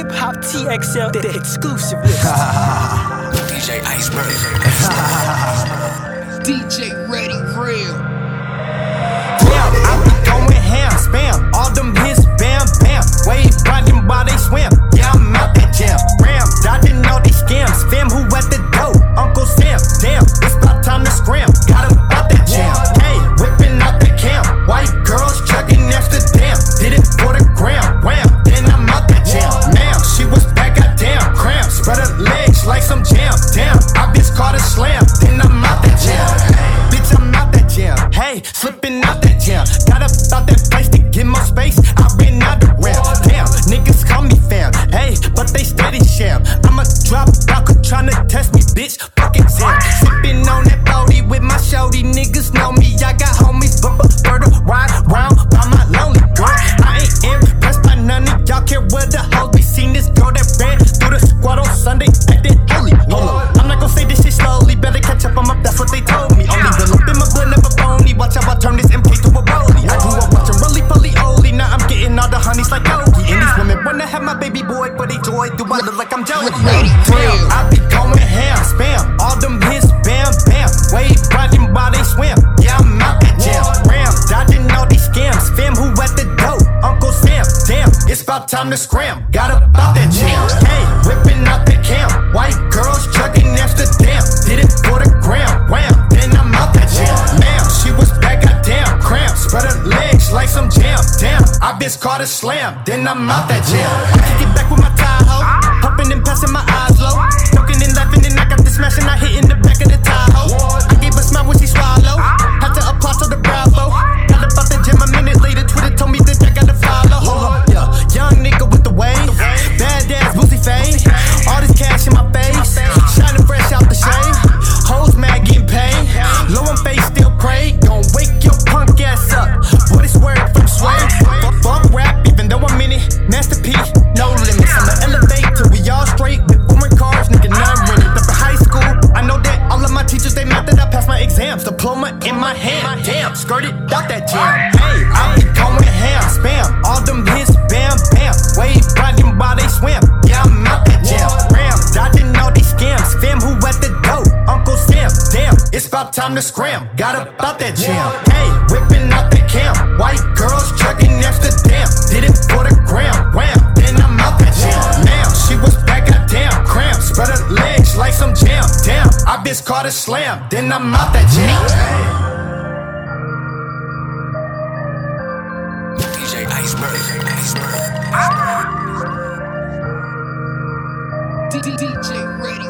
Hip Hop TXL, the exclusive list. DJ Iceberg. DJ Ready Real. Damn, I be going ham, spam. All them hits, bam, bam. Wave riding while they swim. Yeah, I'm out that jam. Ram, dodging all these scams. Fam, who at the dough? Uncle Sam. Damn, it's about time to scram. Got him out that jam. Hey, whipping out the cam. White girls chugging Amsterdam. Did it for the gram. Wham, then I'm out that jam. Ma'am, she was back, goddamn. Cramp, spread her legs like some jam. Damn, I bitch caught a slam. Then I'm out that jam. Bitch, I'm out that jam. Hey, slipping out that jam. Got up out that place to get more space. I ran out the ramp. Damn, niggas call me fam. Hey, but they steady sham. I'ma drop out, cause tryna test me, bitch. Fuck exam. Sipping on that booty with my shorty. Niggas know me. I got homies, but prefer to ride round by my lonely girl. I ain't impressed by none of y'all. Care what the hoes be. Seen this girl that ran through the squad on Sunday. Acting holy. Hold up, I'm not gon' say this shit slowly. Better catch up, I'm up. That's what they told me. Only the lump in my blood, never phony. Watch how I turn this MP to a rollie. I grew up watching really fully oldie. Now I'm getting all the honeys like Yogi. And these women wanna have my baby boy, but they joy. Do I look like I'm Joey? Damn, I be going ham, spam. All them hits, bam, bam. Wave riding while they swim. Yeah, I'm out that jam. Ram, dodging all these scams. Fam, who at the dough? Uncle Sam. Damn, it's about time to scram. Got up out that jam. Hey, whipping out the cam. White girls chugging Amsterdam. Did it for the gram. Wham, then I'm out that jam. Ma'am, she was back, goddamn. Cramp, spread her legs like some jam. Damn, I bitch caught a slam. Then I'm out that jam. I kick it back with my Tahoe. Hopping and passing my eyes low. Joking and laughing and I got the smash and I hit in the back of the Tahoe. I gave a smile when she swallowed. Had to apply to the Bravo. Got about the gym a minute later. Twitter told me that I gotta follow. Hold up, yeah. Young nigga with the wave. Bad ass boozy fade. All this cash in my face. Shining fresh out the shade. Hoes mad getting paid. Low on face still pray. Gon' wake your punk ass up. What is word from Sway? Fuck rap even though I'm in it. Masterpiece, no limits. I'm an elevator. We all straight with foreign cars. Nigga, none rented. Up in high school, I know that all of my teachers, they mad that I passed my exams. Diploma in my hand. Damn, skirted out that jam. Hey, I be going ham, spam. All them hits, bam, bam. Wave riding while they swim. Yeah, I'm out that jam. Ram, dodging all these scams. Fam, who at the dough? Uncle Sam. Damn, it's about time to scram. Got up out that jam. Hey, whipping out the cam. White girls chugging Amsterdam. Did it for the gram. Wham, then I'm out that jam. Ma'am, she was back, goddamn. Cramp, spread her legs like some jam. Damn, I bitch caught a slam. Then I'm out that jam. DJ Iceberg. DJ Ready